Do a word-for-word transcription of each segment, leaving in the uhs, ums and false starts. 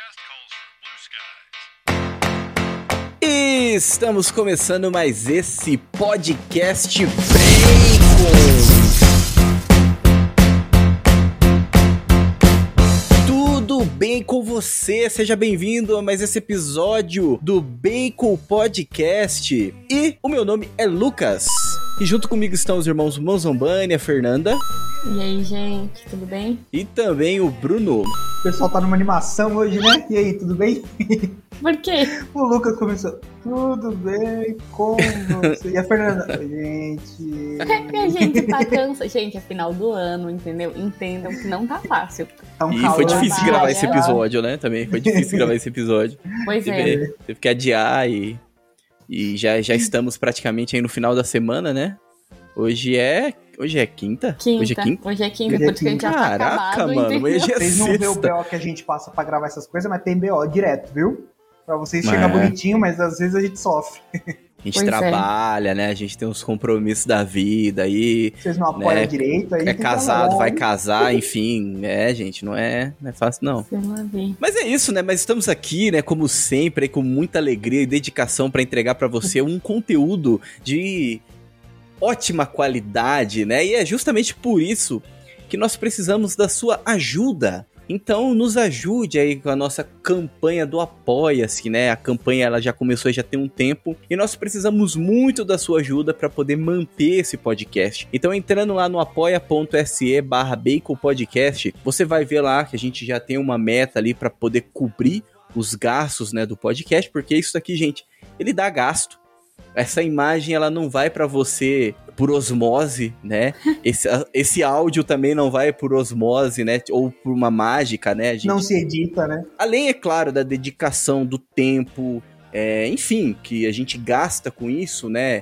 Estamos começando mais esse podcast Bacon. Tudo bem com você? Seja bem-vindo a mais esse episódio do Bacon Podcast. E o meu nome é Lucas. E junto comigo estão os irmãos Monzombani, a Fernanda. E aí, gente, tudo bem? E também o Bruno. O pessoal tá numa animação hoje, né? E aí, tudo bem? Por quê? O Lucas começou, tudo bem com você? E a Fernanda, gente... É que a gente tá cansado. Gente, é final do ano, entendeu? Entendam que não tá fácil. Tá um E calor, foi difícil trabalha. gravar esse episódio, né? Também foi difícil gravar esse episódio. Pois é. Teve, teve que adiar e, e já, já estamos praticamente aí no final da semana, né? Hoje é... Hoje é quinta? Quinta. Hoje é quinta? Hoje é quinta, Hoje é por isso que a gente já tá Caraca, acabado, mano, entendeu? hoje é Vocês não vê o sexta. B O que a gente passa pra gravar essas coisas, mas tem B O direto, viu? Pra vocês Mas chegar é. bonitinho, mas às vezes a gente sofre. A gente Pois é. trabalha, né? A gente tem os compromissos da vida aí. Vocês não apoiam Né? direito, aí É tem que casado, trabalhar, vai hein? casar, enfim. É, gente, não é, não é fácil, não. Sei lá, vi. Mas é isso, né? Mas estamos aqui, né, como sempre, aí, com muita alegria e dedicação para entregar para você um conteúdo de ótima qualidade, né? E é justamente por isso que nós precisamos da sua ajuda. Então, nos ajude aí com a nossa campanha do Apoia-se, né? A campanha ela já começou já tem um tempo e nós precisamos muito da sua ajuda para poder manter esse podcast. Então, entrando lá no apoia.se barra Bacon Podcast, você vai ver lá que a gente já tem uma meta ali para poder cobrir os gastos, né, do podcast, porque isso aqui, gente, ele dá gasto. Essa imagem, ela não vai pra você por osmose, né? Esse, esse áudio também não vai por osmose, né? Ou por uma mágica, né? A gente... Não se edita, né? Além, é claro, da dedicação, do tempo, é, enfim, que a gente gasta com isso, né?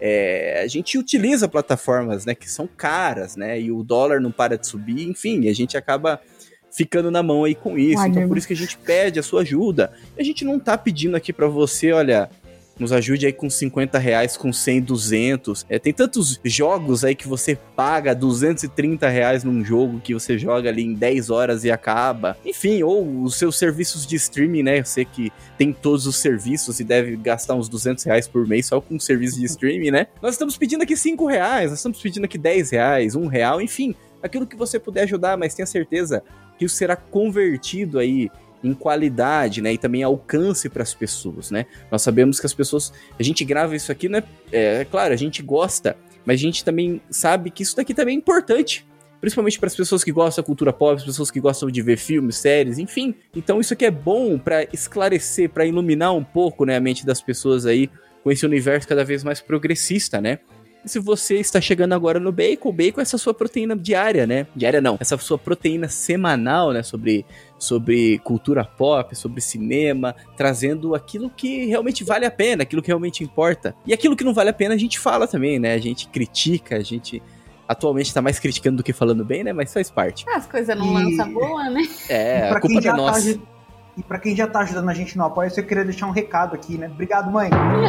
É, a gente utiliza plataformas, né? Que são caras, né? E o dólar não para de subir, enfim, a gente acaba ficando na mão aí com isso. Ai, Então, meu por isso que a gente pede a sua ajuda. A gente não tá pedindo aqui pra você, olha... Nos ajude aí com cinquenta reais, com cem, duzentos. É, tem tantos jogos aí que você paga duzentos e trinta reais num jogo que você joga ali em dez horas e acaba. Enfim, ou os seus serviços de streaming, né? Você que tem todos os serviços e deve gastar uns duzentos reais por mês só com serviço de streaming, né? Nós estamos pedindo aqui cinco reais, nós estamos pedindo aqui dez reais, um real, enfim. Aquilo que você puder ajudar, mas tenha certeza que isso será convertido aí em qualidade, né, e também alcance para as pessoas, né, nós sabemos que as pessoas, a gente grava isso aqui, né, é, é claro, a gente gosta, mas a gente também sabe que isso daqui também é importante, principalmente para as pessoas que gostam da cultura pop, as pessoas que gostam de ver filmes, séries, enfim, então isso aqui é bom para esclarecer, para iluminar um pouco, né, a mente das pessoas aí, com esse universo cada vez mais progressista, né. E se você está chegando agora no Bacon, o Bacon é essa sua proteína diária, né? Diária não, essa sua proteína semanal, né? Sobre, sobre cultura pop, sobre cinema, trazendo aquilo que realmente vale a pena, aquilo que realmente importa. E aquilo que não vale a pena a gente fala também, né? A gente critica, a gente atualmente tá mais criticando do que falando bem, né? Mas faz parte. As coisas não E- lançam boa, né? É, Pra a culpa quem não é já tá nossa. aju- E pra quem já tá ajudando a gente no apoio, eu queria deixar um recado aqui, né? Obrigado, mãe.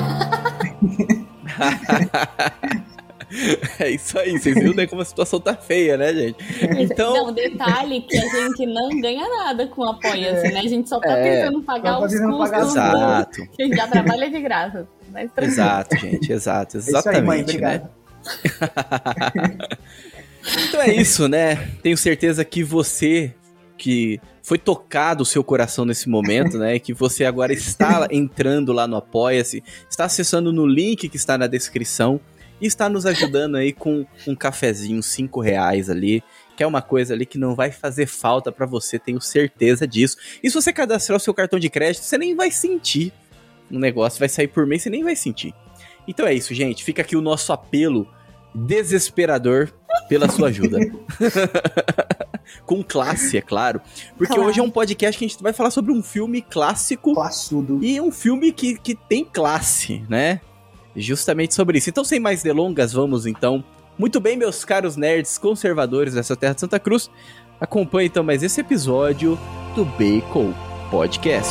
É isso aí, vocês viram, né, como a situação tá feia, né, gente? Então, Não, detalhe que a gente não ganha nada com Apoia-se, né? A gente só tá É. tentando pagar Só tá os tentando custos pagar do... as exato, Que a gente já trabalha de graça. Mas tranquilo. exato, gente, exato, É isso aí, mãe. exatamente, né? Obrigado. Então é isso, né? Tenho certeza que você que foi tocado o seu coração nesse momento, né? Que você agora está entrando lá no Apoia-se, está acessando no link que está na descrição e está nos ajudando aí com um cafezinho, cinco reais ali, que é uma coisa ali que não vai fazer falta pra você, tenho certeza disso. E se você cadastrar o seu cartão de crédito, você nem vai sentir. O negócio vai sair por mês, você nem vai sentir. Então é isso, gente. Fica aqui o nosso apelo desesperador pela sua ajuda. Com classe, é claro. Porque Claro. hoje é um podcast que a gente vai falar sobre um filme clássico Classudo. e um filme que, que tem classe, né? Justamente sobre isso. Então, sem mais delongas, vamos então. Muito bem, meus caros nerds conservadores dessa terra de Santa Cruz. Acompanhe então mais esse episódio do Bacon Podcast.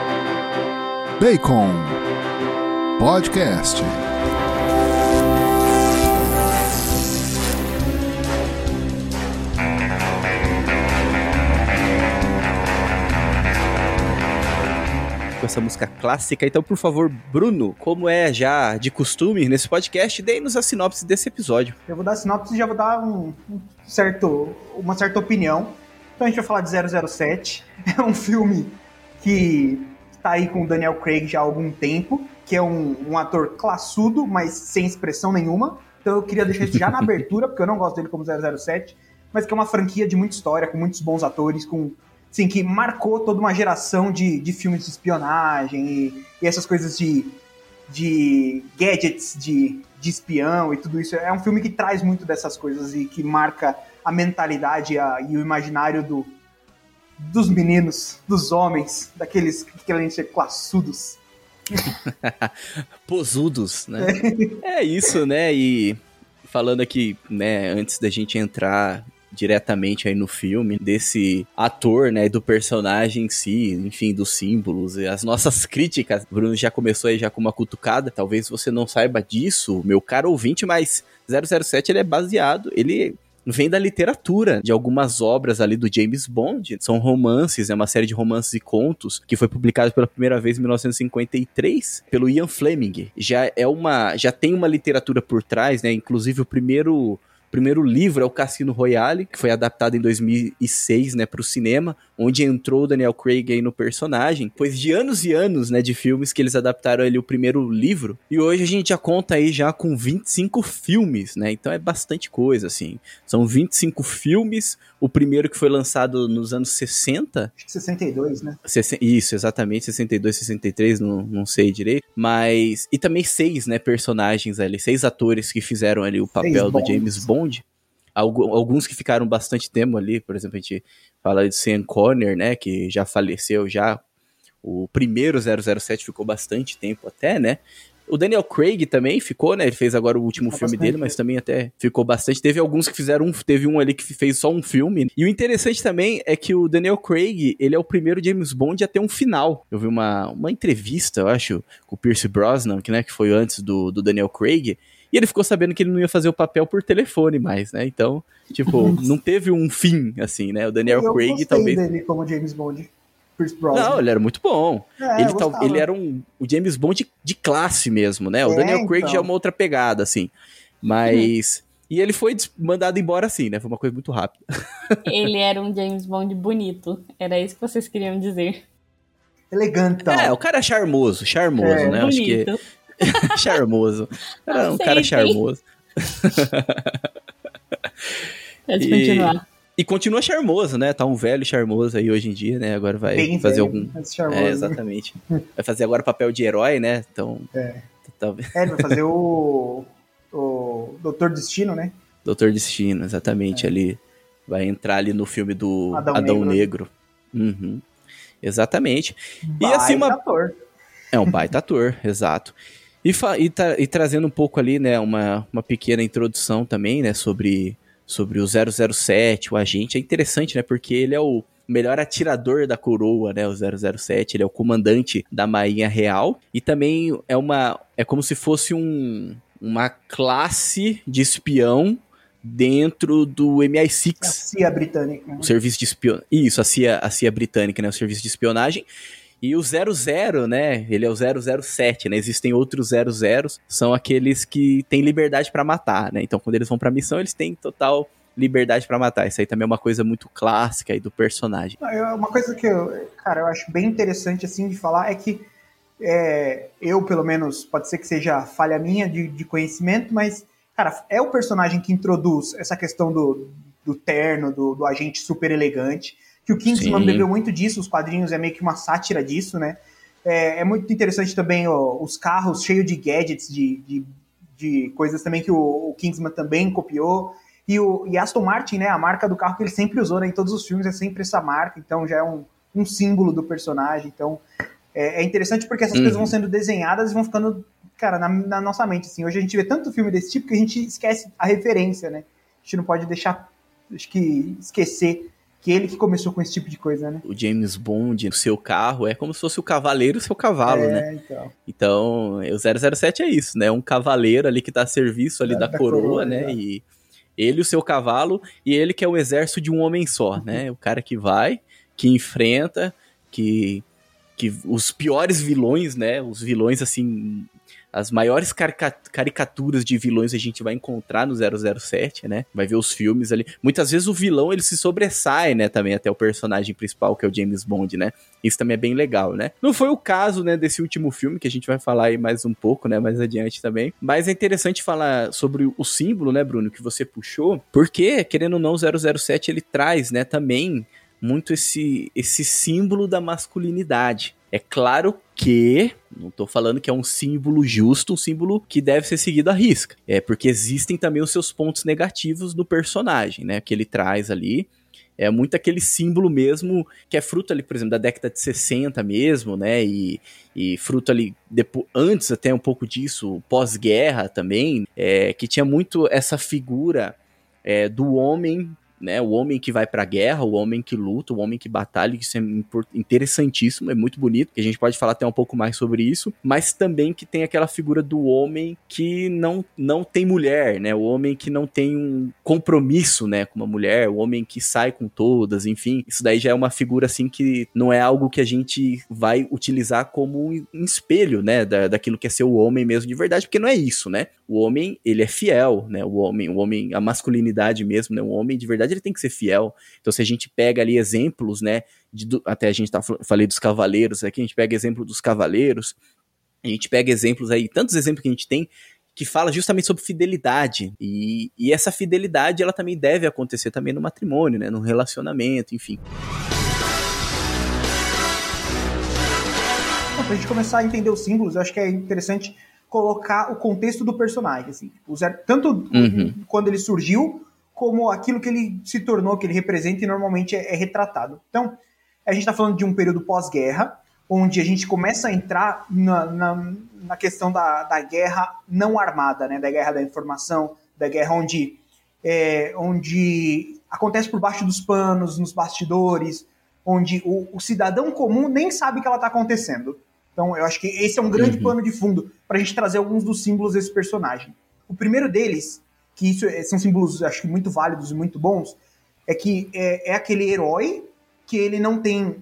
Bacon Podcast. com essa música clássica. Então, por favor, Bruno, como é já de costume nesse podcast, dê-nos a sinopse desse episódio. Eu vou dar a sinopse e já vou dar um, um certo, uma certa opinião. Então a gente vai falar de zero zero sete. É um filme que tá aí com o Daniel Craig já há algum tempo, que é um, um ator classudo, mas sem expressão nenhuma. Então eu queria deixar isso já na abertura, porque eu não gosto dele como zero zero sete, mas que é uma franquia de muita história, com muitos bons atores, com, assim, que marcou toda uma geração de, de filmes de espionagem e, e essas coisas de, de gadgets de, de espião e tudo isso. É um filme que traz muito dessas coisas e que marca a mentalidade a, e o imaginário do, dos meninos, dos homens, daqueles que querem ser classudos. Posudos, né? É. é isso, né? E falando aqui, né, antes da gente entrar diretamente aí no filme, desse ator, né, do personagem em si, enfim, dos símbolos e as nossas críticas. O Bruno já começou aí já com uma cutucada, talvez você não saiba disso, meu caro ouvinte, mas zero zero sete ele é baseado, ele vem da literatura, de algumas obras ali do James Bond. São romances, é uma série de romances e contos que foi publicado pela primeira vez em mil novecentos e cinquenta e três pelo Ian Fleming. Já é uma, já tem uma literatura por trás, né? Inclusive o primeiro O primeiro livro é o Cassino Royale, que foi adaptado em dois mil e seis, né, para o cinema, onde entrou o Daniel Craig aí no personagem. Depois de anos e anos, né, de filmes que eles adaptaram ali o primeiro livro. E hoje a gente já conta aí já com vinte e cinco filmes, né? Então é bastante coisa, assim. São vinte e cinco filmes. O primeiro que foi lançado nos anos sessenta. Acho que sessenta e dois, né? Isso, exatamente. sessenta e dois, sessenta e três, não, não sei direito. Mas... E também seis, né, personagens ali. Seis atores que fizeram ali o papel do James Bond. Alguns que ficaram bastante tempo ali, por exemplo, a gente fala de Sean Connery, né, que já faleceu já, o primeiro zero zero sete ficou bastante tempo até, né, o Daniel Craig também ficou, né, ele fez agora o último filme dele, mas também até ficou bastante, teve alguns que fizeram, um, teve um ali que fez só um filme, e o interessante também é que o Daniel Craig, ele é o primeiro James Bond a ter um final. Eu vi uma, uma entrevista, eu acho, com o Pierce Brosnan, que, né, que foi antes do, do Daniel Craig, e ele ficou sabendo que ele não ia fazer o papel por telefone mais, né? Então, tipo, não teve um fim, assim, né? O Daniel eu Craig talvez... Eu dele como James Bond. Pierce Brosnan. Não, ele era muito bom. É, ele, tal... ele era um, o James Bond de, de classe mesmo, né? O é, Daniel Craig então. já é uma outra pegada, assim. Mas... Hum. E ele foi mandado embora assim, né? Foi uma coisa muito rápida. Ele era um James Bond bonito. Era isso que vocês queriam dizer. Elegante. É, o cara é charmoso, charmoso, é, né? Bonito. Acho que... charmoso. Era um cara charmoso. Pode e, continuar. E continua charmoso, né? Tá um velho charmoso aí hoje em dia, né? Agora vai Bem fazer velho, algum... É, exatamente. Vai fazer agora papel de herói, né? Então... É, talvez... é ele vai fazer o... o Doutor Destino, né? Doutor Destino, exatamente. É. Ali vai entrar ali no filme do Adão, Adão Negro. Negro. Uhum. Exatamente. Baita e assim uma... ator. É um baita ator, exato. E, fa- e, tra- e trazendo um pouco ali, né, uma, uma pequena introdução também, né, sobre, sobre o zero zero sete, o agente. É interessante, né, porque ele é o melhor atirador da coroa, né, o zero zero sete, ele é o comandante da Marinha Real. E também é uma, é como se fosse um, uma classe de espião dentro do M I seis. A C I A britânica. O serviço de espionagem. Isso, a C I A, a C I A britânica, né, o serviço de espionagem. E o zero zero, né, ele é o zero zero sete, né, existem outros zero zeros, são aqueles que têm liberdade pra matar, né, então quando eles vão pra missão, eles têm total liberdade pra matar. Isso aí também é uma coisa muito clássica aí do personagem. Uma coisa que eu, cara, eu acho bem interessante, assim, de falar é que é, eu, pelo menos, pode ser que seja falha minha de, de conhecimento, mas, cara, é o personagem que introduz essa questão do, do terno, do, do agente super elegante, que o Kingsman bebeu muito disso, os quadrinhos é meio que uma sátira disso, né? É, é muito interessante também ó, os carros cheios de gadgets, de, de, de coisas também que o, o Kingsman também copiou. E, o, e Aston Martin, né? A marca do carro que ele sempre usou, né? Em todos os filmes é sempre essa marca, então já é um, um símbolo do personagem. Então é, é interessante porque essas uhum. coisas vão sendo desenhadas e vão ficando, cara, na, na nossa mente. Assim. Hoje a gente vê tanto filme desse tipo que a gente esquece a referência, né? A gente não pode deixar, acho que, esquecer que ele que começou com esse tipo de coisa, né? O James Bond, o seu carro, é como se fosse o cavaleiro e o seu cavalo, é, né? Então. Então, o zero zero sete é isso, né? Um cavaleiro ali que tá a serviço ali é, da, da coroa, coroa, né? É. E ele, o seu cavalo, e ele que é o exército de um homem só, né? O cara que vai, que enfrenta, que que os piores vilões, né, os vilões, assim, as maiores carica- caricaturas de vilões a gente vai encontrar no zero zero sete, né, vai ver os filmes ali, muitas vezes o vilão, ele se sobressai, né, também até o personagem principal, que é o James Bond, né, isso também é bem legal, né. Não foi o caso, né, desse último filme, que a gente vai falar aí mais um pouco, né, mais adiante também, mas é interessante falar sobre o símbolo, né, Bruno, que você puxou, porque, querendo ou não, o zero zero sete, ele traz, né, também muito esse, esse símbolo da masculinidade. É claro que, não tô falando que é um símbolo justo, um símbolo que deve ser seguido à risca. É porque existem também os seus pontos negativos do personagem, né, que ele traz ali. É muito aquele símbolo mesmo, que é fruto ali, por exemplo, da década de sessenta mesmo, né, e, e fruto ali, depois, antes até um pouco disso, pós-guerra também, é, que tinha muito essa figura é, do homem, né, o homem que vai pra guerra, o homem que luta, o homem que batalha, isso é interessantíssimo, é muito bonito, que a gente pode falar até um pouco mais sobre isso, mas também que tem aquela figura do homem que não, não tem mulher, né, o homem que não tem um compromisso, né, com uma mulher, o homem que sai com todas, enfim, isso daí já é uma figura, assim, que não é algo que a gente vai utilizar como um espelho, né, da, daquilo que é ser o homem mesmo de verdade, porque não é isso, né, o homem, ele é fiel, né, o homem, o homem, a masculinidade mesmo, né, o homem de verdade ele tem que ser fiel. Então se a gente pega ali exemplos, né, de, até a gente tá, falei dos cavaleiros aqui, a gente pega exemplo dos cavaleiros, a gente pega exemplos aí, tantos exemplos que a gente tem, que fala justamente sobre fidelidade, e, e essa fidelidade, ela também deve acontecer também no matrimônio, né, no relacionamento, enfim. Então, pra gente começar a entender os símbolos, eu acho que é interessante colocar o contexto do personagem, assim, tanto uhum. quando ele surgiu, como aquilo que ele se tornou, que ele representa e normalmente é, é retratado. Então, a gente está falando de um período pós-guerra, onde a gente começa a entrar na, na, na questão da, da guerra não armada, né? Da guerra da informação, da guerra onde, é, onde acontece por baixo dos panos, nos bastidores, onde o, o cidadão comum nem sabe que ela está acontecendo. Então, eu acho que esse é um grande uhum. pano de fundo para a gente trazer alguns dos símbolos desse personagem. O primeiro deles, que isso são símbolos, acho que muito válidos e muito bons, é que é, é aquele herói que ele não tem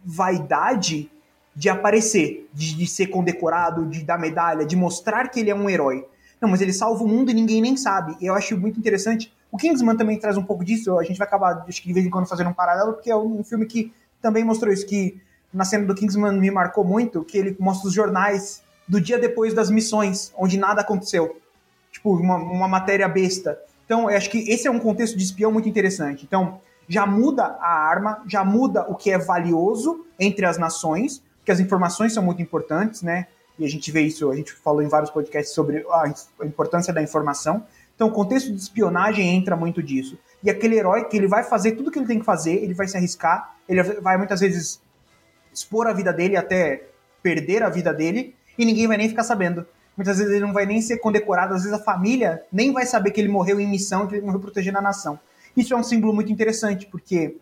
vaidade de aparecer, de, de ser condecorado, de dar medalha, de mostrar que ele é um herói. Não, mas ele salva o mundo e ninguém nem sabe. E eu acho muito interessante. O Kingsman também traz um pouco disso, a gente vai acabar, acho que de vez em quando, fazendo um paralelo, porque é um filme que também mostrou isso, que na cena do Kingsman me marcou muito, que ele mostra os jornais do dia depois das missões, onde nada aconteceu. Tipo, uma, uma matéria besta. Então, eu acho que esse é um contexto de espião muito interessante. Então, já muda a arma, já muda o que é valioso entre as nações, porque as informações são muito importantes, né? E a gente vê isso, a gente falou em vários podcasts sobre a, a importância da informação. Então, o contexto de espionagem entra muito disso. E aquele herói que ele vai fazer tudo o que ele tem que fazer, ele vai se arriscar, ele vai muitas vezes expor a vida dele até perder a vida dele, e ninguém vai nem ficar sabendo. Muitas vezes ele não vai nem ser condecorado, às vezes a família nem vai saber que ele morreu em missão, que ele morreu protegendo a nação. Isso é um símbolo muito interessante, porque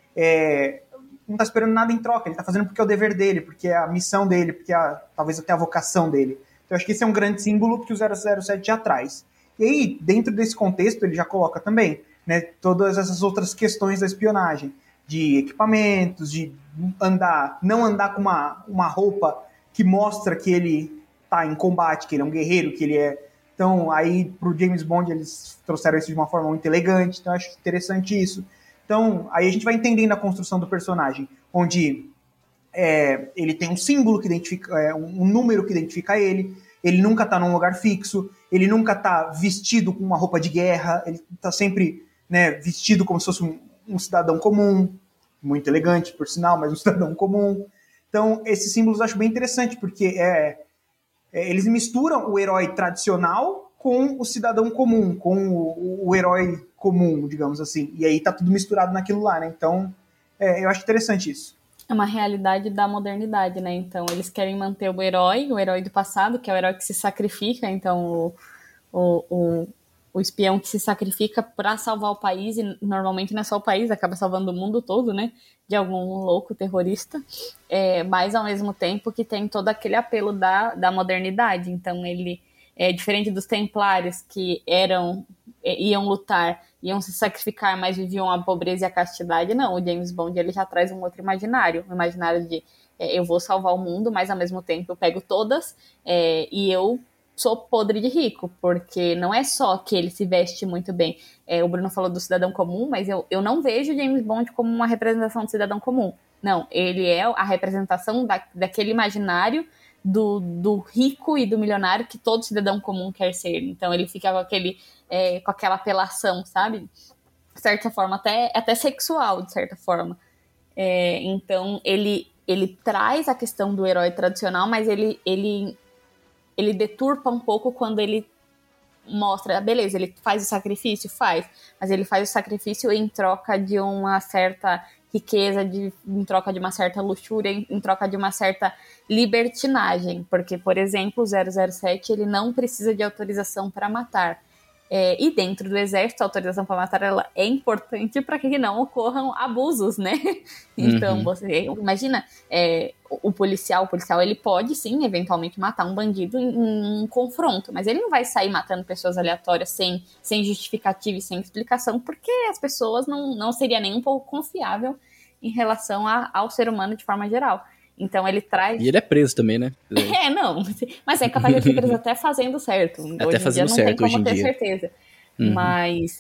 é, não está esperando nada em troca, ele está fazendo porque é o dever dele, porque é a missão dele, porque é a, talvez até a vocação dele. Então eu acho que esse é um grande símbolo que o zero zero sete já traz. E aí, dentro desse contexto, ele já coloca também, né, todas essas outras questões da espionagem, de equipamentos, de andar, não andar com uma, uma roupa que mostra que ele tá em combate, que ele é um guerreiro, que ele é... Então, aí, pro James Bond, eles trouxeram isso de uma forma muito elegante, então eu acho interessante isso. Então, aí a gente vai entendendo a construção do personagem, onde é, ele tem um símbolo que identifica, é, um número que identifica ele, ele nunca tá num lugar fixo, ele nunca tá vestido com uma roupa de guerra, ele tá sempre, né, vestido como se fosse um, um cidadão comum, muito elegante, por sinal, mas um cidadão comum. Então, esses símbolos eu acho bem interessante, porque é, é, eles misturam o herói tradicional com o cidadão comum, com o, o herói comum, digamos assim. E aí tá tudo misturado naquilo lá, né? Então, é, eu acho interessante isso. É uma realidade da modernidade, né? Então, eles querem manter o herói, o herói do passado, que é o herói que se sacrifica. Então, o, o, o, o espião que se sacrifica para salvar o país, e normalmente não é só o país, acaba salvando o mundo todo, né? De algum louco terrorista. É, mas, ao mesmo tempo, que tem todo aquele apelo da, da modernidade. Então, ele é diferente dos templários, que eram, iam lutar, iam se sacrificar, mas viviam a pobreza e a castidade. Não, o James Bond ele já traz um outro imaginário, um imaginário de é, eu vou salvar o mundo, mas ao mesmo tempo eu pego todas é, e eu sou podre de rico, porque não é só que ele se veste muito bem. É, o Bruno falou do cidadão comum, mas eu, eu não vejo James Bond como uma representação do cidadão comum. Não, ele é a representação da, daquele imaginário do, do rico e do milionário que todo cidadão comum quer ser. Então ele fica com, aquele, é, com aquela apelação, sabe? De certa forma, até, até sexual, de certa forma. É, então ele, ele traz a questão do herói tradicional, mas ele... ele ele deturpa um pouco quando ele mostra, beleza, ele faz o sacrifício? Faz, mas ele faz o sacrifício em troca de uma certa riqueza, de, em troca de uma certa luxúria, em, em troca de uma certa libertinagem, porque, por exemplo, o zero zero sete, ele não precisa de autorização para matar. É, e dentro do exército, a autorização para matar ela é importante para que não ocorram abusos, né? Então, uhum. você imagina, é, o, o policial, o policial, ele pode sim, eventualmente, matar um bandido em, em um confronto, mas ele não vai sair matando pessoas aleatórias sem, sem justificativa e sem explicação, porque as pessoas não, não seria nem um pouco confiável em relação a, ao ser humano de forma geral. Então ele traz... E ele é preso também, né? É, não. Mas é capaz de ser preso até fazendo certo. Até hoje fazendo em dia não certo, tem como hoje em ter dia. certeza. Uhum. Mas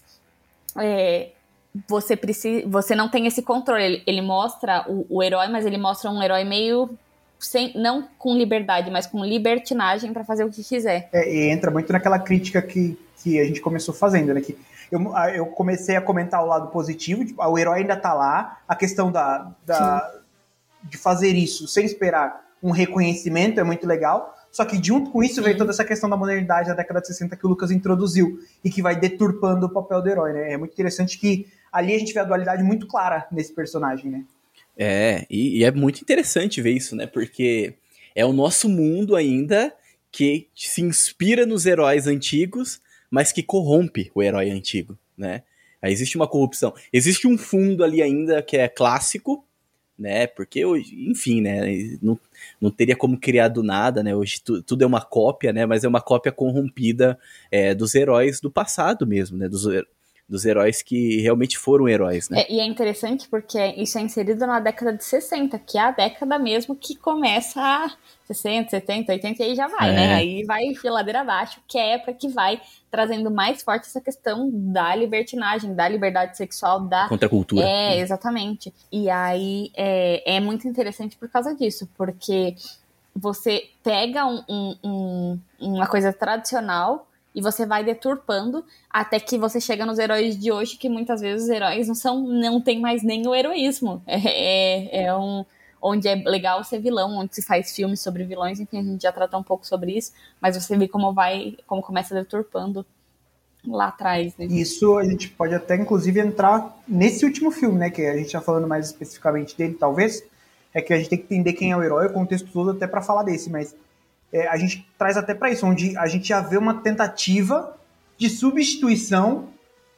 é, você, precisa, você não tem esse controle. Ele, ele mostra o, o herói, mas ele mostra um herói meio... Sem, não com liberdade, mas com libertinagem para fazer o que quiser. É, e entra muito naquela crítica que, que a gente começou fazendo, né? Que eu, eu comecei a comentar o lado positivo, tipo, o herói ainda tá lá, a questão da... da de fazer isso sem esperar um reconhecimento é muito legal, só que junto com isso veio toda essa questão da modernidade da década de sessenta que o Lucas introduziu e que vai deturpando o papel do herói, né? É muito interessante que ali a gente vê a dualidade muito clara nesse personagem, né? É, e, e é muito interessante ver isso, né? Porque é o nosso mundo ainda que se inspira nos heróis antigos, mas que corrompe o herói antigo, né? Aí existe uma corrupção. Existe um fundo ali ainda que é clássico, né, porque hoje, enfim, né, não, não teria como criar do nada, né, hoje tu, tudo é uma cópia, né, mas é uma cópia corrompida é, dos heróis do passado mesmo, né, dos, dos heróis que realmente foram heróis, né. É, e é interessante porque isso é inserido na década de sessenta, que é a década mesmo que começa a sessenta, setenta, oitenta, e aí já vai, é. né, aí vai ladeira abaixo, que é para que vai trazendo mais forte essa questão da libertinagem, da liberdade sexual, da... Contra a cultura. É, exatamente. E aí é, é muito interessante por causa disso, porque você pega um, um, um, uma coisa tradicional e você vai deturpando até que você chega nos heróis de hoje, que muitas vezes os heróis não são, não tem mais nem o heroísmo. É, é, é um... onde é legal ser vilão, onde se faz filmes sobre vilões, enfim, a gente já tratou um pouco sobre isso, mas você vê como vai, como começa deturpando lá atrás, né? Isso a gente pode até, inclusive, entrar nesse último filme, né, que a gente tá falando mais especificamente dele, talvez, é que a gente tem que entender quem é o herói, o contexto todo, até para falar desse, mas é, a gente traz até para isso, onde a gente já vê uma tentativa de substituição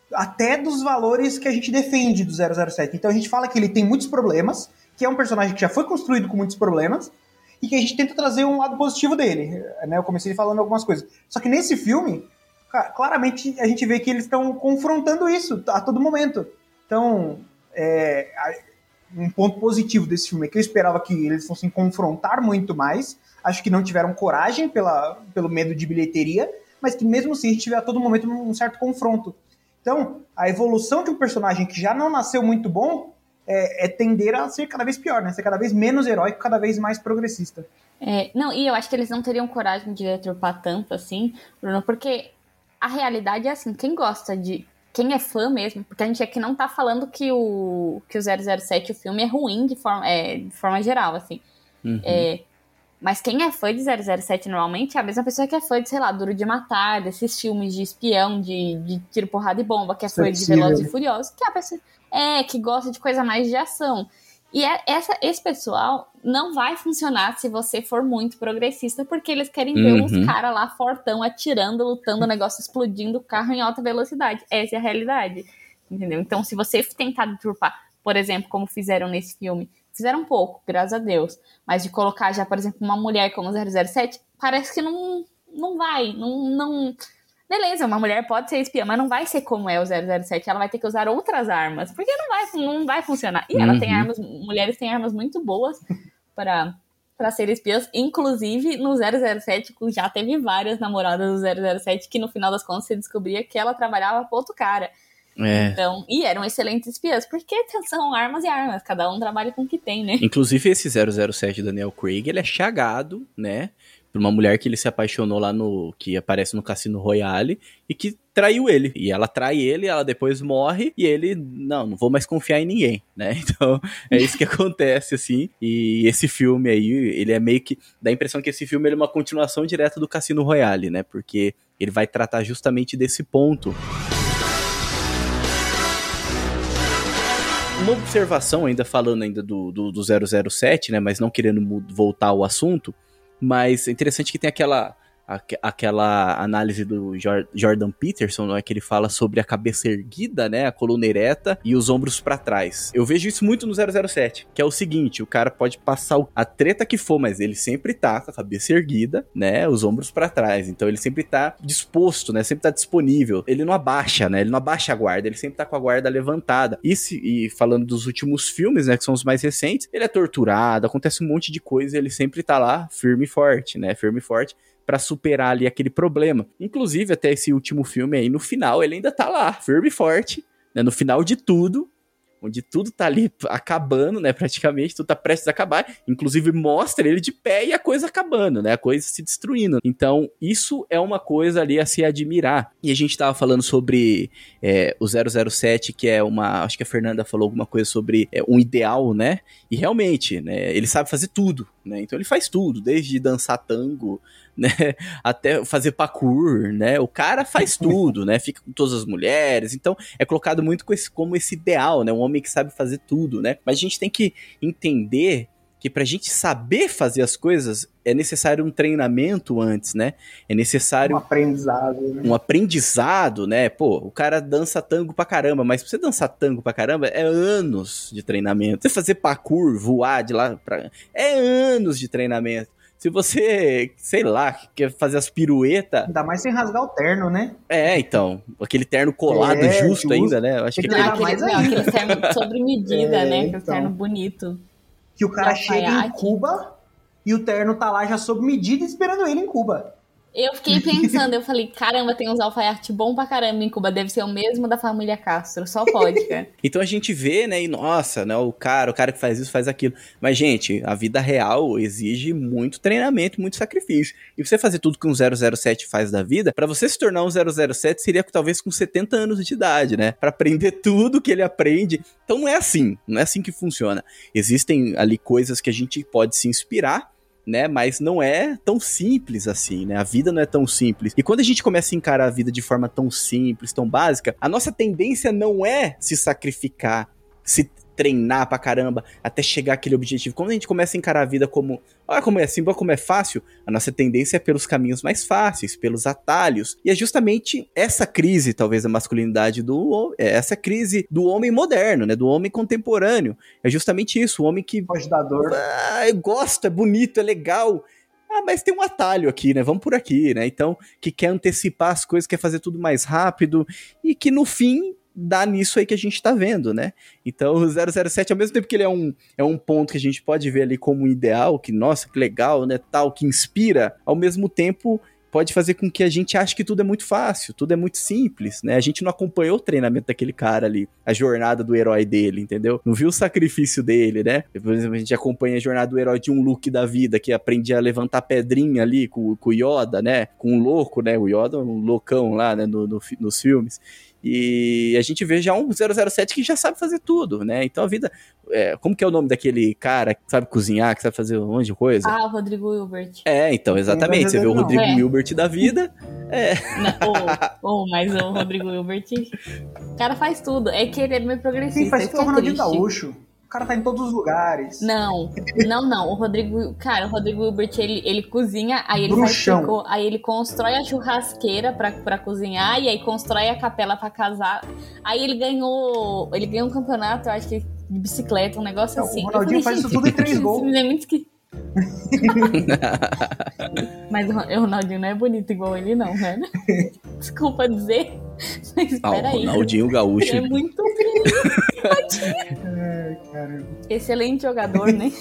até dos valores que a gente defende do zero zero sete. Então a gente fala que ele tem muitos problemas, que é um personagem que já foi construído com muitos problemas, e que a gente tenta trazer um lado positivo dele, né? Eu comecei falando algumas coisas. Só que nesse filme, claramente a gente vê que eles estão confrontando isso a todo momento. Então, é, um ponto positivo desse filme é que eu esperava que eles fossem confrontar muito mais. Acho que não tiveram coragem pela, pelo medo de bilheteria, mas que mesmo assim a gente vê a todo momento um certo confronto. Então, a evolução de um personagem que já não nasceu muito bom É, é tender a ser cada vez pior, né? Ser cada vez menos heróico, cada vez mais progressista. É, não, e eu acho que eles não teriam coragem de deturpar tanto assim, Bruno, porque a realidade é assim, quem gosta de... Quem é fã mesmo, porque a gente aqui não tá falando que o, que o zero zero sete, o filme, é ruim de forma, é, de forma geral, assim. Uhum. É, mas quem é fã de zero zero sete normalmente é a mesma pessoa que é fã de, sei lá, Duro de Matar, desses filmes de espião, de, de tiro, porrada e bomba, que é fã de Velozes e Furiosos, que é a pessoa... É, que gosta de coisa mais de ação. E é, essa, esse pessoal não vai funcionar se você for muito progressista, porque eles querem ver uhum. uns caras lá fortão, atirando, lutando, o negócio explodindo, o carro em alta velocidade. Essa é a realidade, entendeu? Então, se você tentar deturpar, por exemplo, como fizeram nesse filme, fizeram um pouco, graças a Deus, mas de colocar já, por exemplo, uma mulher como zero zero sete, parece que não, não vai, não... não... Beleza, uma mulher pode ser espiã, mas não vai ser como é o zero zero sete. Ela vai ter que usar outras armas, porque não vai, não vai funcionar. E ela uhum. tem armas, mulheres têm armas muito boas pra, pra ser espiãs. Inclusive, no zero zero sete já teve várias namoradas do zero zero sete que no final das contas você descobria que ela trabalhava pro outro cara. É. Então, e eram excelentes espiãs, porque são armas e armas, cada um trabalha com o que tem, né? Inclusive esse zero zero sete Daniel Craig, ele é chagado, né, por uma mulher que ele se apaixonou lá no, que aparece no Cassino Royale, e que traiu ele, e ela trai ele, ela depois morre, e ele, não, não vou mais confiar em ninguém, né, então é isso que acontece, assim, e esse filme aí, ele é meio que, dá a impressão que esse filme ele é uma continuação direta do Cassino Royale, né, porque ele vai tratar justamente desse ponto. Uma observação, ainda falando ainda do, do, do zero zero sete, né, mas não querendo voltar ao assunto, mas é interessante que tem aquela, a, aquela análise do Jordan Peterson, né, que ele fala sobre a cabeça erguida, né, a coluna ereta e os ombros pra trás. Eu vejo isso muito no zero zero sete, que é o seguinte, o cara pode passar a treta que for, mas ele sempre tá com a cabeça erguida, né, os ombros pra trás, então ele sempre tá disposto, né, sempre tá disponível, ele não abaixa, né, ele não abaixa a guarda, ele sempre tá com a guarda levantada. E, se, e falando dos últimos filmes, né, que são os mais recentes, ele é torturado, acontece um monte de coisa, ele sempre tá lá firme e forte, né, firme e forte, pra superar ali aquele problema. Inclusive, até esse último filme aí, no final, ele ainda tá lá, firme e forte, né, no final de tudo, onde tudo tá ali acabando, né, praticamente, tudo tá prestes a acabar, inclusive mostra ele de pé e a coisa acabando, né, a coisa se destruindo. Então, isso é uma coisa ali a se admirar. E a gente tava falando sobre é, o zero zero sete, que é uma, acho que a Fernanda falou alguma coisa sobre é, um ideal, né, e realmente, né, ele sabe fazer tudo, né, então ele faz tudo, desde dançar tango, né, até fazer parkour, né, o cara faz tudo, né, fica com todas as mulheres, então é colocado muito com esse, como esse ideal, né, um homem que sabe fazer tudo, né, mas a gente tem que entender que pra gente saber fazer as coisas é necessário um treinamento antes, né, é necessário um aprendizado, né? um aprendizado, né, pô, o cara dança tango pra caramba, mas pra você dançar tango pra caramba é anos de treinamento, você fazer parkour, voar de lá pra... é anos de treinamento. Se você, sei lá, quer fazer as piruetas... Ainda mais sem rasgar o terno, né? É, então. Aquele terno colado é, justo, justo ainda, né? Eu acho que não, aquele, mais não, aquele terno sobre medida, é, né? Aquele então, terno bonito. Que o cara chega em Cuba e o terno tá lá já sob medida esperando ele em Cuba. Eu fiquei pensando, eu falei, caramba, tem uns alfaiate bom pra caramba em Cuba, deve ser o mesmo da família Castro, só pode, cara. Então a gente vê, né, e nossa, né, o cara, o cara que faz isso, faz aquilo. Mas, gente, a vida real exige muito treinamento, muito sacrifício. E você fazer tudo que um zero zero sete faz da vida, pra você se tornar um zero zero sete seria talvez com setenta anos de idade, né? Pra aprender tudo que ele aprende. Então não é assim, não é assim que funciona. Existem ali coisas que a gente pode se inspirar, né, mas não é tão simples assim, né, a vida não é tão simples, e quando a gente começa a encarar a vida de forma tão simples, tão básica, a nossa tendência não é se sacrificar, se treinar pra caramba, até chegar àquele objetivo. Quando a gente começa a encarar a vida como, olha como é simples, olha como é fácil, a nossa tendência é pelos caminhos mais fáceis, pelos atalhos, e é justamente essa crise, talvez, da masculinidade do, essa crise do homem moderno, né, do homem contemporâneo, é justamente isso, o homem que, foge da dor, ah, eu gosto, é bonito, é legal, ah, mas tem um atalho aqui, né, vamos por aqui, né, então, que quer antecipar as coisas, quer fazer tudo mais rápido, e que no fim dá nisso aí que a gente tá vendo, né? Então o zero zero sete, ao mesmo tempo que ele é um, é um ponto que a gente pode ver ali como um ideal, que nossa, que legal, né, tal, que inspira, ao mesmo tempo pode fazer com que a gente ache que tudo é muito fácil, tudo é muito simples, né? A gente não acompanhou o treinamento daquele cara ali, a jornada do herói dele, entendeu? Não viu o sacrifício dele, né? Por exemplo, a gente acompanha a jornada do herói de um Luke da vida, que aprendia a levantar pedrinha ali com, com o Yoda, né? Com o louco, né? O Yoda é um loucão lá, né? No, no, nos filmes. E a gente vê já um zero zero sete que já sabe fazer tudo, né? Então a vida... É, como que é o nome daquele cara que sabe cozinhar, que sabe fazer um monte de coisa? Ah, o Rodrigo Hilbert. É, então, exatamente. Você vê o Rodrigo é. Hilbert da vida. É. Ou, oh, mas o Rodrigo Hilbert... O cara faz tudo. É que ele é meio progressista. Sim, faz tudo o Ronaldinho Gaúcho. O cara tá em todos os lugares. Não, não, não. O Rodrigo... Cara, o Rodrigo Hilbert, ele, ele cozinha, aí ele Bruxão. faz... Aí ele constrói a churrasqueira pra, pra cozinhar, e aí constrói a capela pra casar. Aí ele ganhou... Ele ganhou um campeonato, eu acho que de bicicleta, um negócio não, assim. O Ronaldinho falei, faz isso tudo em três gols. É muito que... Mas o Ronaldinho não é bonito igual ele, não, né? Desculpa dizer, mas espera ah, aí. O Ronaldinho Gaúcho. Ele é muito bonito. Ai, caramba. Excelente jogador, né?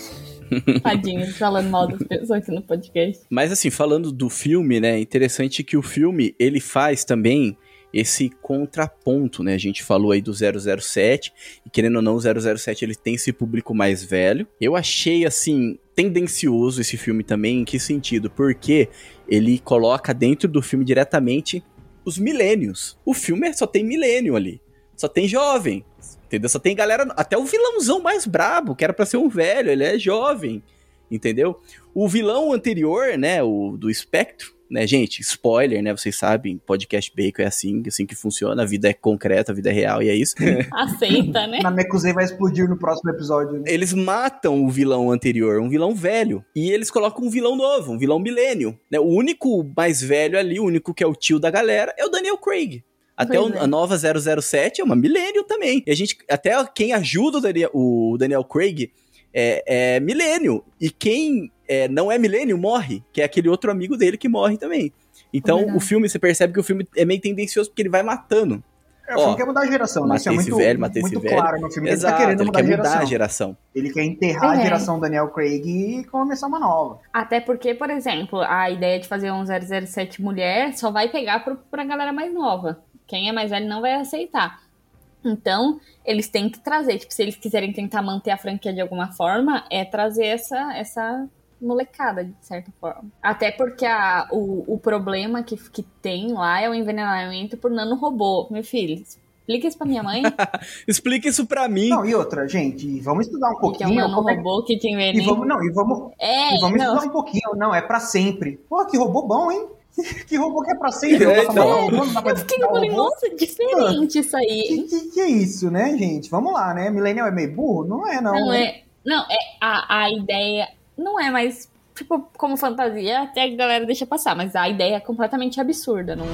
Tadinho, falando mal das pessoas aqui no podcast. Mas assim, falando do filme, né, é interessante que o filme, ele faz também esse contraponto, né, a gente falou aí do zero zero sete, e querendo ou não, o zero zero sete ele tem esse público mais velho. Eu achei, assim, tendencioso esse filme também, em que sentido? Porque ele coloca dentro do filme diretamente os milênios. O filme só tem milênio ali, só tem jovem, entendeu? Só tem galera, até o vilãozão mais brabo, que era pra ser um velho, ele é jovem, entendeu? O vilão anterior, né, o do Espectro, né, gente, spoiler, né, vocês sabem, podcast Bacon é assim, assim que funciona, a vida é concreta, a vida é real e é isso. Aceita, né? Na Namekusei vai explodir no próximo episódio. Né? Eles matam o vilão anterior, um vilão velho, e eles colocam um vilão novo, um vilão milênio, né, o único mais velho ali, o único que é o tio da galera, é o Daniel Craig. Até o, a nova zero zero sete é uma milênio também. E a gente, até quem ajuda o Daniel, o Daniel Craig é, é milênio. E quem é, não é milênio morre, que é aquele outro amigo dele que morre também. Então, é o filme, você percebe que o filme é meio tendencioso porque ele vai matando. É, o filme Ó, quer mudar a geração, né? Isso é muito, velho, matei muito esse claro velho. no filme. Exato, ele tá querendo ele mudar, quer a, mudar geração. a geração. Ele quer enterrar é. a geração Daniel Craig e começar uma nova. Até porque, por exemplo, a ideia de fazer um zero zero sete mulher só vai pegar pro, pra galera mais nova. Quem é mais velho não vai aceitar. Então, eles têm que trazer. Tipo, se eles quiserem tentar manter a franquia de alguma forma, é trazer essa, essa molecada, de certa forma. Até porque a, o, o problema que, que tem lá é o envenenamento por nanorobô. Meu filho, explica isso pra minha mãe. Explica isso pra mim. Não, e outra, gente, vamos estudar um pouquinho. Que é um nanorobô que te envenena. E vamos, não, e vamos, é, e vamos não. estudar um pouquinho. Não, é pra sempre. Pô, que robô bom, hein? Que robô que é pra sempre? É, eu então. robô, eu fiquei falando, nossa, diferente isso aí. Que, que, que é isso, né, gente? Vamos lá, né? Millennial é meio burro? Não é, não. Não, né? é, não, é a, a ideia não é mais, tipo, como fantasia, até a galera deixa passar, mas a ideia é completamente absurda. Não...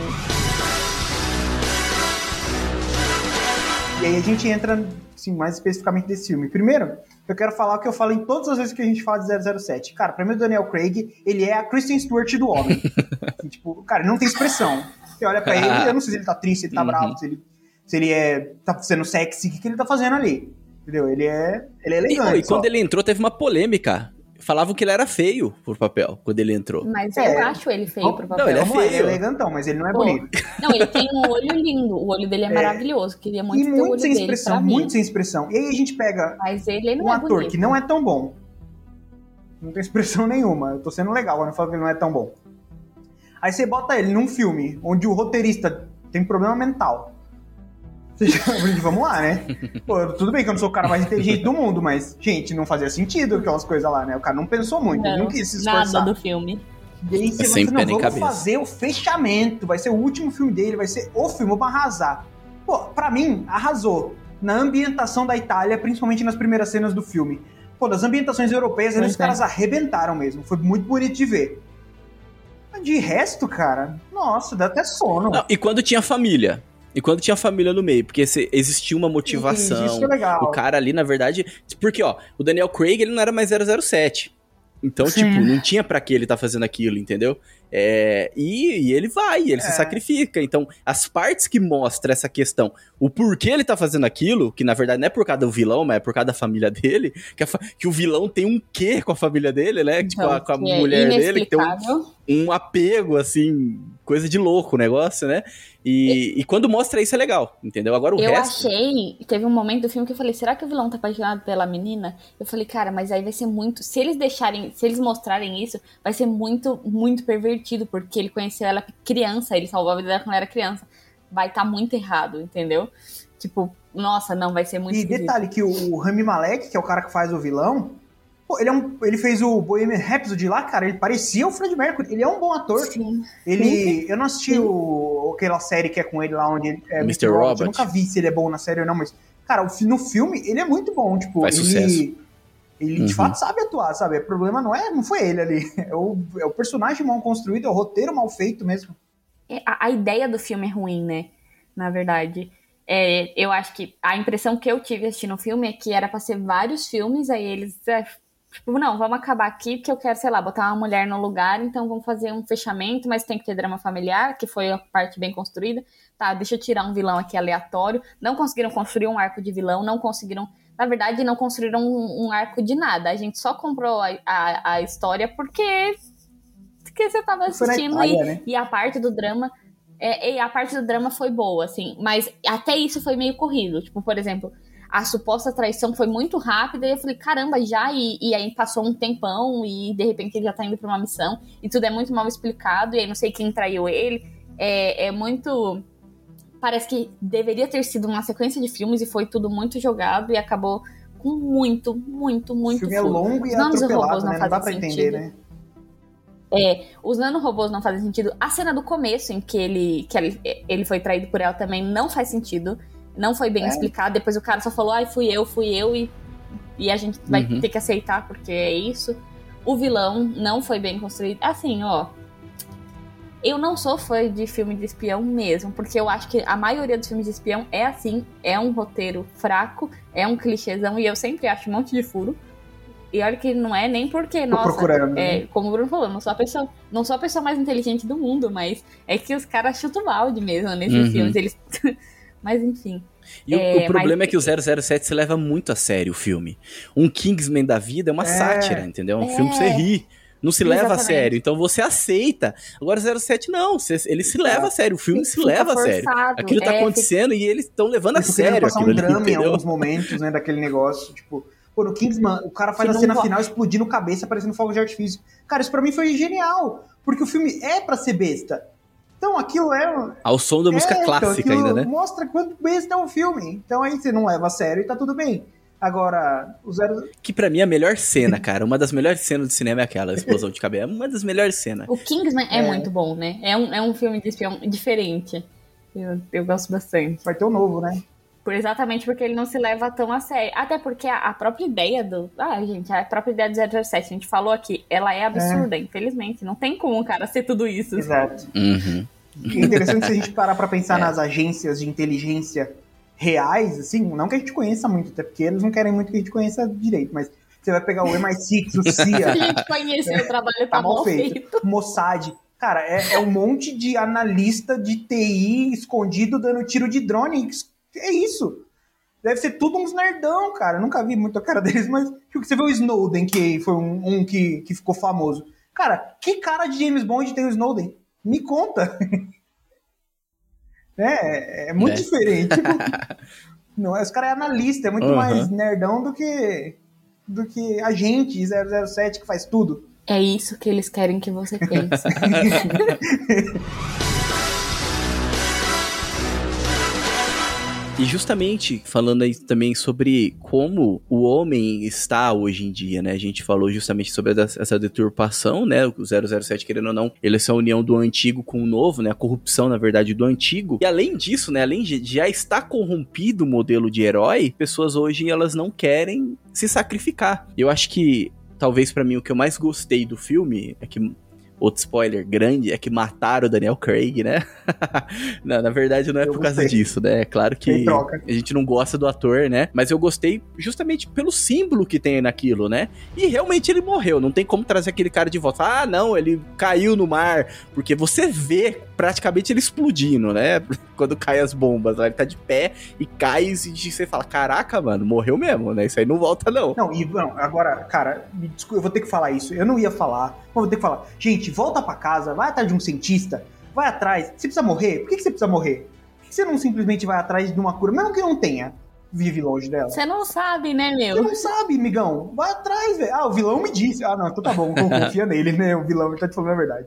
E aí a gente entra, assim, mais especificamente desse filme. Primeiro, eu quero falar o que eu falo em todas as vezes que a gente fala de zero zero sete. Cara, pra mim o Daniel Craig, ele é a Kristen Stewart do homem. Assim, tipo, cara, ele não tem expressão. Você olha pra ele, eu não sei se ele tá triste, se ele tá uhum. bravo, se ele, se ele é, tá sendo sexy, o que, que ele tá fazendo ali. Entendeu? Ele é, ele é elegante. E, e quando ele entrou, teve uma polêmica. Falavam que ele era feio pro papel, quando ele entrou. Mas é. eu acho ele feio pro papel. Não, ele é Vamos feio. Lá, ele é elegantão, mas ele não é Pô, bonito. não, ele tem um olho lindo. O olho dele é, é. maravilhoso. Queria muito e ter muito o olho sem dele expressão, pra muito mim. sem expressão. E aí a gente pega mas ele não um é ator bonito. que não é tão bom. Não tem expressão nenhuma. Eu tô sendo legal quando eu falo que ele não é tão bom. Aí você bota ele num filme onde o roteirista tem problema mental. Vamos lá, né? Pô, tudo bem que eu não sou o cara mais inteligente do mundo, mas, gente, não fazia sentido aquelas coisas lá, né? O cara não pensou muito, não, não quis se esforçar. Nada do filme. E aí você Sem vai pé não, nem vamos cabeça. fazer o fechamento, vai ser o último filme dele, vai ser o filme pra arrasar. Pô, pra mim, arrasou. Na ambientação da Itália, principalmente nas primeiras cenas do filme. Pô, das ambientações europeias, Pois os é. caras arrebentaram mesmo. Foi muito bonito de ver. De resto, cara, nossa, dá até sono. Não, e quando tinha família? E quando tinha família no meio, porque se, existia uma motivação. Isso, isso é legal. O cara ali, na verdade... Porque, ó, o Daniel Craig, ele não era mais zero zero sete. Então, Sim. tipo, não tinha pra que ele tá fazendo aquilo, entendeu? É, e, e ele vai, ele é. se sacrifica. Então, as partes que mostram essa questão, o porquê ele tá fazendo aquilo, que na verdade não é por causa do vilão, mas é por causa da família dele, que, a, que o vilão tem um quê com a família dele, né? Tipo, Então, a, com a é mulher dele, que tem um, um apego, assim, coisa de louco o negócio, né? E, e quando mostra isso é legal, entendeu? Agora o eu resto... Eu achei, teve um momento do filme que eu falei, será que o vilão tá apaixonado pela menina? Eu falei, cara, mas aí vai ser muito... Se eles deixarem, se eles mostrarem isso, vai ser muito, muito pervertido, porque ele conheceu ela criança, ele salvou a vida dela quando ela era criança. Vai estar tá muito errado, entendeu? Tipo, nossa, não, vai ser muito E esquisito. detalhe que o Rami Malek, que é o cara que faz o vilão, pô, ele, é um, ele fez o Bohemian Rhapsody lá, cara, ele parecia o Fred Mercury, ele é um bom ator. Sim. Ele, Sim. Eu não assisti o, aquela série que é com ele lá, onde ele é mister Robert. Eu nunca vi se ele é bom na série ou não, mas, cara, no filme ele é muito bom, tipo, faz ele... sucesso. Ele, uhum. de fato, sabe atuar, sabe? O problema não, é, não foi ele ali. É o, é o personagem mal construído, é o roteiro mal feito mesmo. A, a ideia do filme é ruim, né? Na verdade. É, eu acho que a impressão que eu tive assistindo o filme é que era pra ser vários filmes, aí eles... É, tipo, não, vamos acabar aqui porque eu quero, sei lá, botar uma mulher no lugar, então vamos fazer um fechamento, mas tem que ter drama familiar, que foi a parte bem construída. Tá, deixa eu tirar um vilão aqui aleatório. Não conseguiram construir um arco de vilão, não conseguiram... na verdade, não construíram um, um arco de nada. A gente só comprou a, a, a história porque, porque você tava assistindo Itália, e, né? e a parte do drama... É, e a parte do drama foi boa, assim. Mas até isso foi meio corrido. Tipo, por exemplo, a suposta traição foi muito rápida. E eu falei, caramba, já? E, e aí passou um tempão. E de repente ele já tá indo pra uma missão. E tudo é muito mal explicado. E aí não sei quem traiu ele. É, é muito... Parece que deveria ter sido uma sequência de filmes. E foi tudo muito jogado. E acabou com muito, muito, muito... O filme é longo e atropelado, né? Não dá pra entender, né? É, os nanorobôs não fazem sentido. A cena do começo, em que ele, que ele, ele foi traído por ela, também não faz sentido. Não foi bem é. explicado. Depois o cara só falou, ai, fui eu, fui eu. E, e a gente vai uhum. ter que aceitar, porque é isso. O vilão não foi bem construído. Assim, ó... Eu não sou fã de filme de espião mesmo. Porque eu acho que a maioria dos filmes de espião é assim. É um roteiro fraco. É um clichêzão. E eu sempre acho um monte de furo. E olha que não é nem porque, Tô nossa, procurando, é, né? como o Bruno falou, não sou, a pessoa, não sou a pessoa mais inteligente do mundo, mas é que os caras chutam balde mesmo nesses uhum. filmes. Eles... mas enfim. E é, o, o problema mas... é que o zero zero sete se leva muito a sério o filme. Um Kingsman da vida é uma é. sátira, entendeu? É um é. filme que você ri. Não se leva Exatamente. a sério, então você aceita. Agora zero sete não, você, ele se leva a sério, o filme se leva forçado, a sério. Aquilo tá é, acontecendo fica... e eles estão levando a sério. Passar um drama ali, em alguns momentos, né, daquele negócio, tipo... Pô, no Kingsman, o cara faz que a cena final explodindo cabeça, parecendo fogo de artifício. Cara, isso pra mim foi genial, porque o filme é pra ser besta. Então aquilo é... Ao som da é, música clássica então, ainda, né? Mostra quanto besta é o filme. Então aí você não leva a sério e tá tudo bem. Agora, o zero... Que pra mim é a melhor cena, cara. Uma das melhores cenas de cinema é aquela, a explosão de cabeça. É uma das melhores cenas. O Kingsman é, é muito bom, né? É um, é um filme de espião diferente. Eu, eu gosto bastante. Vai ter um novo, né? Por exatamente porque ele não se leva tão a sério. Até porque a, a própria ideia do... Ah, gente, a própria ideia do zero zero sete, a gente falou aqui, ela é absurda, é. infelizmente. Não tem como o cara ser tudo isso. Exato. Uhum. É interessante se a gente parar pra pensar é. nas agências de inteligência reais, assim, não que a gente conheça muito, até porque eles não querem muito que a gente conheça direito, mas você vai pegar o M I seis, o C I A... Se a gente conhecer é, o trabalho, tá, tá mal feito. feito. Mossad... Cara, é, é um monte de analista de T I escondido dando tiro de drone. É isso. Deve ser tudo uns nerdão, cara. Eu nunca vi muito a cara deles, mas tipo, você vê o Snowden, que foi um, um que, que ficou famoso. Cara, que cara de James Bond tem o Snowden? Me conta. É, é muito é. diferente. Tipo, não, esse cara é analista, é muito uhum. mais nerdão do que, do que agente zero zero sete que faz tudo. É isso que eles querem que você pense. E justamente falando aí também sobre como o homem está hoje em dia, né? A gente falou justamente sobre essa deturpação, né? O zero zero sete, querendo ou não, ele é essa união do antigo com o novo, né? A corrupção, na verdade, do antigo. E além disso, né? Além de já estar corrompido o modelo de herói, pessoas hoje, elas não querem se sacrificar. Eu acho que, talvez pra mim, o que eu mais gostei do filme é que... Outro spoiler grande é que mataram o Daniel Craig, né? não, na verdade não é eu por causa gostei. disso, né? É claro que a gente não gosta do ator, né? Mas eu gostei justamente pelo símbolo que tem naquilo, né? E realmente ele morreu, não tem como trazer aquele cara de volta. Ah, não, ele caiu no mar. Porque você vê praticamente ele explodindo, né? Quando cai as bombas, ele tá de pé e cai e você fala, caraca, mano, morreu mesmo, né? Isso aí não volta, não. Não, e não, agora, cara, me desculpa, eu vou ter que falar isso. Eu não ia falar, mas vou ter que falar. Gente, volta pra casa, vai atrás de um cientista, vai atrás. Você precisa morrer? Por que, que você precisa morrer? Por que você não simplesmente vai atrás de uma cura? Mesmo que não tenha, vive longe dela. Você não sabe, né, meu? Você não sabe, migão. Vai atrás, velho. Ah, o vilão me disse. Ah, não, então tá bom, confia nele, né? O vilão tá te falando a verdade.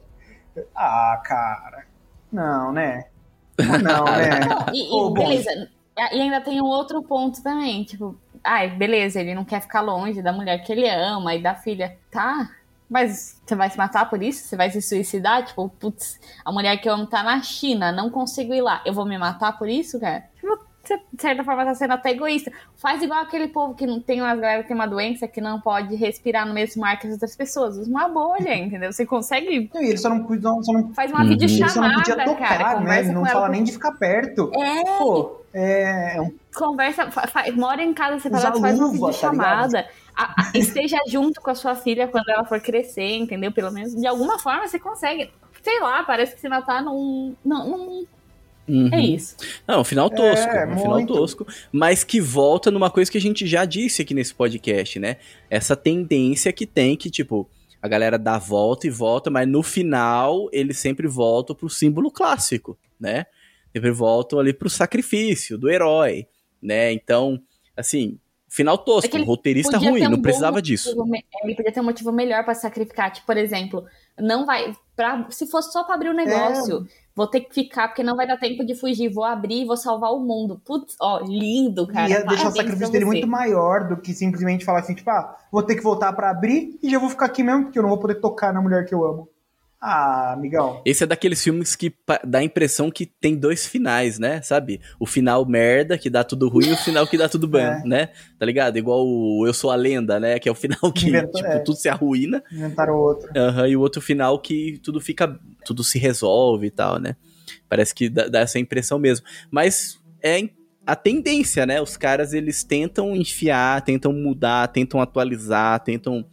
Ah, cara. Não, né? Não, né? Não, e, oh, e beleza. E ainda tem um outro ponto também, tipo, ai, beleza, ele não quer ficar longe da mulher que ele ama e da filha. Tá, mas você vai se matar por isso? Você vai se suicidar? Tipo, putz, a mulher que eu amo tá na China, não consigo ir lá. Eu vou me matar por isso, cara? Tipo, você, de certa forma, tá sendo até egoísta. Faz igual aquele povo que não tem uma galera que tem uma doença que não pode respirar no mesmo ar que as outras pessoas. Usa uma bolha, entendeu? Você consegue... E ele só não, não, só não... Faz uma uhum. videochamada, ele só não podia tocar, cara. Né? Ele não fala ela... nem de ficar perto. É... Pô, é... um... Conversa, faz, mora em casa separada, faz uma videochamada. Tá, esteja junto com a sua filha quando ela for crescer, entendeu? Pelo menos, de alguma forma, você consegue. Sei lá, parece que se matar não... não, não Uhum. É isso. Não, um final tosco, É, um final muito. tosco, mas que volta numa coisa que a gente já disse aqui nesse podcast, né? Essa tendência que tem que, tipo, a galera dá volta e volta, mas no final eles sempre voltam pro símbolo clássico, né? Sempre voltam ali pro sacrifício do herói, né? Então, assim, final tosco, É que ele roteirista podia ruim, ter um não bom precisava motivo disso. me- Ele podia ter um motivo melhor pra sacrificar. Tipo, por exemplo, não vai. Pra, se fosse só pra abrir o negócio, vou ter que ficar, porque não vai dar tempo de fugir. Vou abrir e vou salvar o mundo. Putz, ó, lindo, cara. Ia deixar o Parabéns sacrifício pra dele você. muito maior do que simplesmente falar assim, tipo, ah, vou ter que voltar pra abrir e já vou ficar aqui mesmo, porque eu não vou poder tocar na mulher que eu amo. Ah, amigão. Esse é daqueles filmes que pa- dá a impressão que tem dois finais, né? Sabe? O final merda, que dá tudo ruim, e o final que dá tudo bem, É. né? Tá ligado? Igual o Eu Sou a Lenda, né? Que é o final que, Inventou- tipo, é. tudo se arruína. Inventaram outro. Aham, e o outro final que tudo fica... Tudo se resolve e tal, né? Parece que dá, dá essa impressão mesmo. Mas é a tendência, né? Os caras, eles tentam enfiar, tentam mudar, tentam atualizar, tentam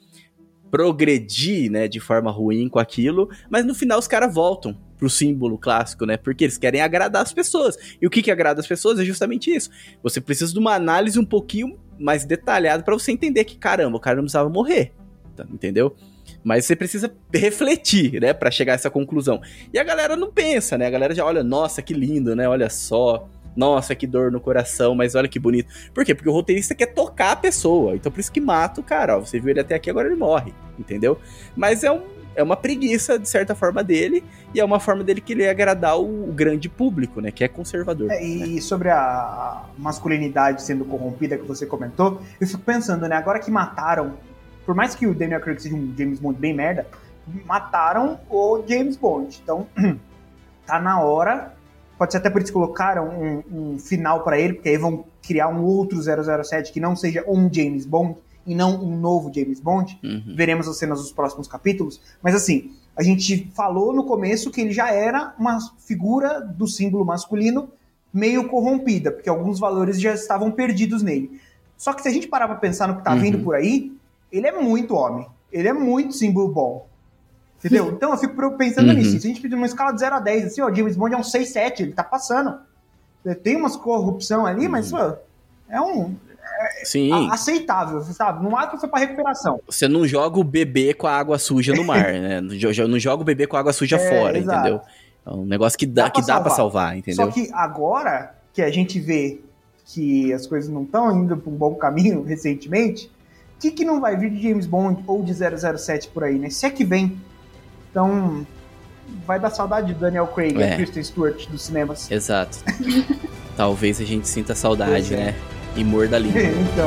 progredir, né, de forma ruim com aquilo, mas no final os caras voltam pro símbolo clássico, né, porque eles querem agradar as pessoas, e o que que agrada as pessoas é justamente isso, você precisa de uma análise um pouquinho mais detalhada pra você entender que, caramba, o cara não precisava morrer, tá, entendeu? Mas você precisa refletir, né, pra chegar a essa conclusão, e a galera não pensa, né, a galera já olha, nossa, que lindo, né, olha só, nossa, que dor no coração, mas olha que bonito. Por quê? Porque o roteirista quer tocar a pessoa. Então por isso que mata o cara. Ó, você viu ele até aqui, agora ele morre. Entendeu? Mas é, um, é uma preguiça, de certa forma, dele. E é uma forma dele querer agradar o, o grande público, né? Que é conservador. É, e sobre a masculinidade sendo corrompida que você comentou, eu fico pensando, né? Agora que mataram, por mais que o Daniel Craig seja um James Bond bem merda, mataram o James Bond. Então, tá na hora. Pode ser até por isso que colocaram um, um final pra ele, porque aí vão criar um outro zero zero sete que não seja um James Bond e não um novo James Bond. Uhum. Veremos as cenas dos próximos capítulos. Mas assim, a gente falou no começo que ele já era uma figura do símbolo masculino meio corrompida, porque alguns valores já estavam perdidos nele. Só que se a gente parar pra pensar no que tá Uhum. vindo por aí, ele é muito homem. Ele é muito símbolo bom. Entendeu? Então eu fico pensando Uhum. nisso. Se a gente pedir uma escala de zero a dez, assim, ó, James Bond é um seis, sete, ele tá passando. Tem umas corrupção ali, mas pô, é um Sim. a- aceitável, sabe? No máximo foi pra recuperação. Você não joga o bebê com a água suja no mar, né? Não jo- não joga o bebê com a água suja É, fora, exato. entendeu? É um negócio que dá, Dá pra que dá pra salvar. salvar, entendeu? Só que agora que a gente vê que as coisas não estão indo pra um bom caminho recentemente, o que, que não vai vir de James Bond ou de zero zero sete por aí, né? Se é que vem. Então, vai dar saudade do Daniel Craig É. e Kristen Stewart dos cinemas. Exato. Talvez a gente sinta saudade, Pois é. né? E morda a língua. Então,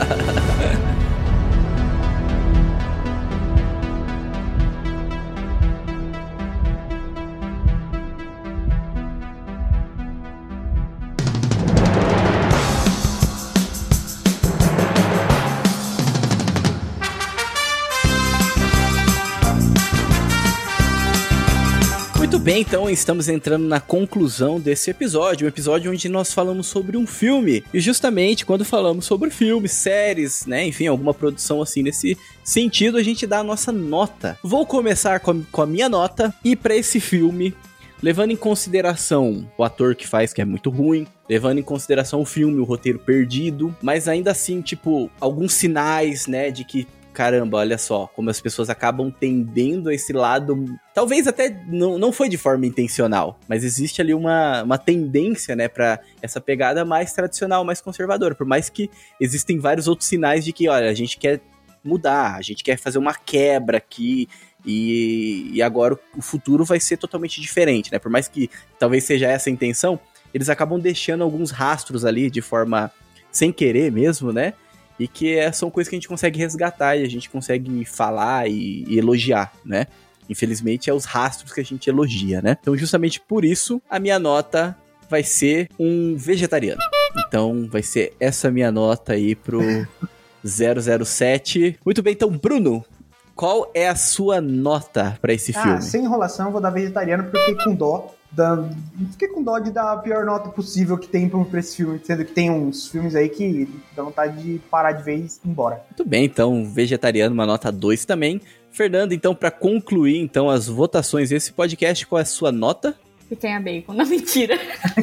Muito bem, então estamos entrando na conclusão desse episódio, um episódio onde nós falamos sobre um filme. E justamente quando falamos sobre filmes, séries, né, enfim, alguma produção assim nesse sentido, a gente dá a nossa nota. Vou começar com a, com a minha nota, e pra esse filme, levando em consideração o ator que faz, que é muito ruim, levando em consideração o filme, o roteiro perdido, mas ainda assim, tipo, alguns sinais, né, de que caramba, olha só, como as pessoas acabam tendendo a esse lado, talvez até não, não foi de forma intencional, mas existe ali uma, uma tendência, né, pra essa pegada mais tradicional, mais conservadora, por mais que existem vários outros sinais de que, olha, a gente quer mudar, a gente quer fazer uma quebra aqui, e, e agora o futuro vai ser totalmente diferente, né, por mais que talvez seja essa a intenção, eles acabam deixando alguns rastros ali de forma sem querer mesmo, né, e que é, são coisas que a gente consegue resgatar e a gente consegue falar e, e elogiar, né? Infelizmente é os rastros que a gente elogia, né? Então justamente por isso a minha nota vai ser um vegetariano. Então vai ser essa minha nota aí pro zero zero sete. Muito bem, então Bruno, qual é a sua nota pra esse ah, filme? sem enrolação, eu vou dar vegetariano porque eu fiquei com dó. Da... Fiquei com dó de dar a pior nota possível que tem pra esse filme, sendo que tem uns filmes aí que dá vontade de parar de ver e ir embora. Muito bem, então vegetariano, uma nota dois também. Fernando, então, pra concluir então as votações desse podcast, qual é a sua nota? que tenha bacon. Não, mentira.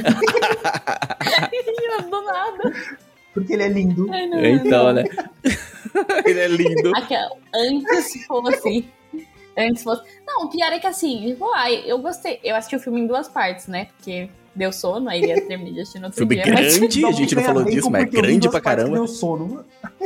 Do nada. Porque ele é lindo. Ai, não, Então, não. né? Ele é lindo. Aquela, antes fosse. Antes fosse. Não, o pior é que assim, tipo, ai, eu gostei. Eu assisti o filme em duas partes, né? Porque deu sono, aí ia terminar de assistir no outro Filme dia. grande, mas... a gente não falou Bacon disso, mas é porque eu vi grande duas pra partes que caramba. Deu sono.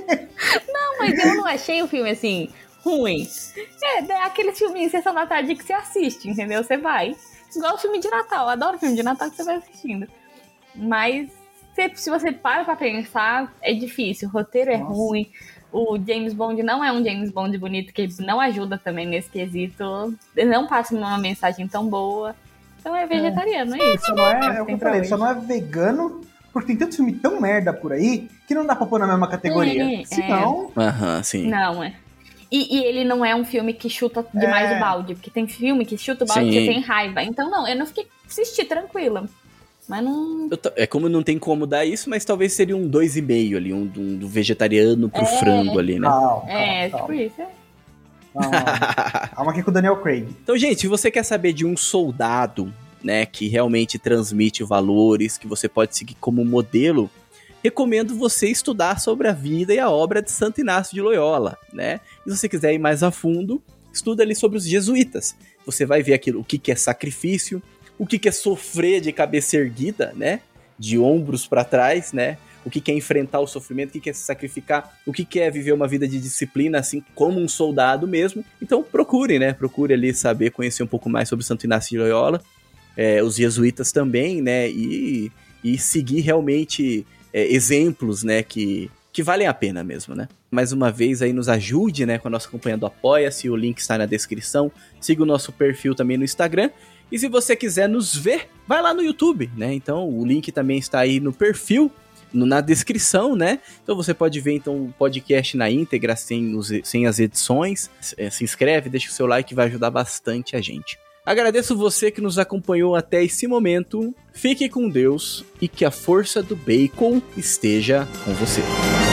Não, mas eu não achei o filme assim, ruim. É, é aquele filme em sessão da tarde que você assiste, entendeu? Você vai. Igual o filme de Natal. Eu adoro filme de Natal que você vai assistindo. Mas se, se você para pra pensar, é difícil. O roteiro é Nossa. ruim. O James Bond não é um James Bond bonito, que não ajuda também nesse quesito. Ele não passa uma mensagem tão boa. Então é vegetariano, é, é isso. Só não é, é o que Tem eu pra falei, hoje. só não é vegano, porque tem tanto filme tão merda por aí que não dá pra pôr na mesma categoria. É, Senão, Aham, sim. Não, é. E, e ele não é um filme que chuta demais É. o balde, porque tem filme que chuta o balde e Sim. você tem raiva. Então, não, eu não fiquei assisti tranquila. Mas não. Eu t- É como não tem como dar isso, mas talvez seria um dois e meio ali, um do, do vegetariano pro É. frango ali, né? calma, É, calma, tipo isso. É. calma. Calma aqui com o Daniel Craig. Então, gente, se você quer saber de um soldado, né, que realmente transmite valores, que você pode seguir como modelo, recomendo você estudar sobre a vida e a obra de Santo Inácio de Loyola, né? E se você quiser ir mais a fundo, estuda ali sobre os jesuítas. Você vai ver aquilo, o que, que é sacrifício, o que, que é sofrer de cabeça erguida, né? De ombros para trás, né? O que, que é enfrentar o sofrimento, o que, que é se sacrificar, o que, que é viver uma vida de disciplina, assim como um soldado mesmo. Então procure, né? Procure ali saber, conhecer um pouco mais sobre Santo Inácio de Loyola, é, os jesuítas também, né? E, e seguir realmente é, exemplos, né? Que, que valem a pena mesmo, né? Mais uma vez aí nos ajude, né? Com a nossa campanha do Apoia-se, o link está na descrição. Siga o nosso perfil também no Instagram. E se você quiser nos ver, vai lá no YouTube, né? Então o link também está aí no perfil, no, na descrição, né? Então você pode ver então o podcast na íntegra, sem, os, sem as edições. É, se inscreve, deixa o seu like, vai ajudar bastante a gente. Agradeço você que nos acompanhou até esse momento. Fique com Deus e que a força do bacon esteja com você.